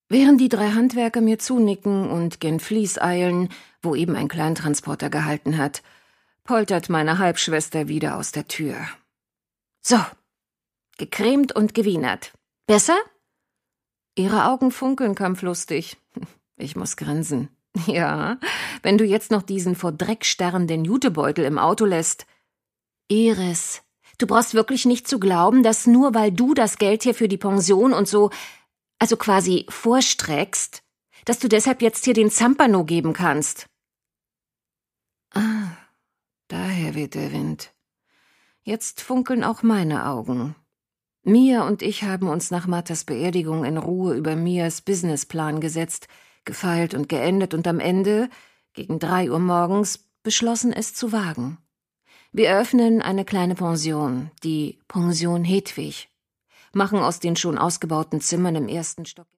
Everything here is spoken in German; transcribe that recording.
Während die 3 Handwerker mir zunicken und gen Fließ eilen, wo eben ein Kleintransporter gehalten hat, poltert meine Halbschwester wieder aus der Tür. »So, gecremt und gewienert. Besser?« Ihre Augen funkeln kampflustig. Ich muss grinsen. »Ja, wenn du jetzt noch diesen vor Dreck starrenden Jutebeutel im Auto lässt.« »Iris, du brauchst wirklich nicht zu glauben, dass nur weil du das Geld hier für die Pension und so, also quasi vorstreckst, dass du deshalb jetzt hier den Zampano geben kannst.« Ah, daher weht der Wind. Jetzt funkeln auch meine Augen. Mia und ich haben uns nach Marthas Beerdigung in Ruhe über Mias Businessplan gesetzt, gefeilt und geendet und am Ende, gegen 3 Uhr morgens, beschlossen, es zu wagen. Wir eröffnen eine kleine Pension, die Pension Hedwig, machen aus den schon ausgebauten Zimmern im 1. Stock